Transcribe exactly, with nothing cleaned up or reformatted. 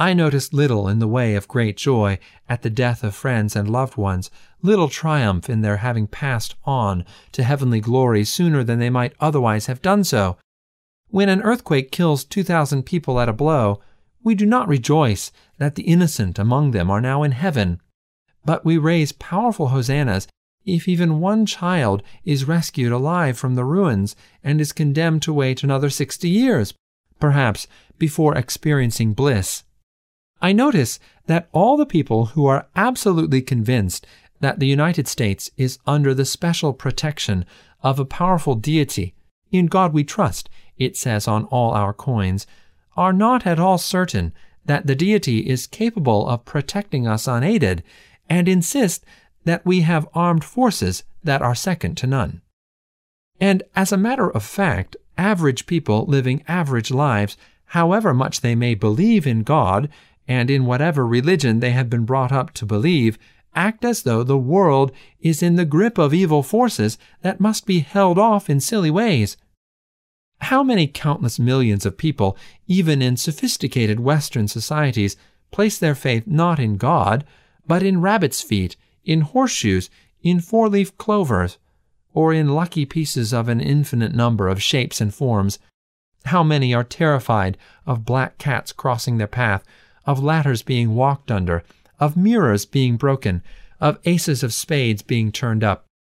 I noticed little in the way of great joy at the death of friends and loved ones, little triumph in their having passed on to heavenly glory sooner than they might otherwise have done so. When an earthquake kills two thousand people at a blow, we do not rejoice that the innocent among them are now in heaven, but we raise powerful hosannas if even one child is rescued alive from the ruins and is condemned to wait another sixty years, perhaps, before experiencing bliss. I notice that all the people who are absolutely convinced that the United States is under the special protection of a powerful deity, "In God we trust," it says on all our coins, are not at all certain that the deity is capable of protecting us unaided, and insist that we have armed forces that are second to none. And as a matter of fact, average people living average lives, however much they may believe in God and in whatever religion they have been brought up to believe, act as though the world is in the grip of evil forces that must be held off in silly ways. How many countless millions of people, even in sophisticated Western societies, place their faith not in God, but in rabbit's feet, in horseshoes, in four-leaf clovers, or in lucky pieces of an infinite number of shapes and forms? How many are terrified of black cats crossing their path, of ladders being walked under, of mirrors being broken, of aces of spades being turned up,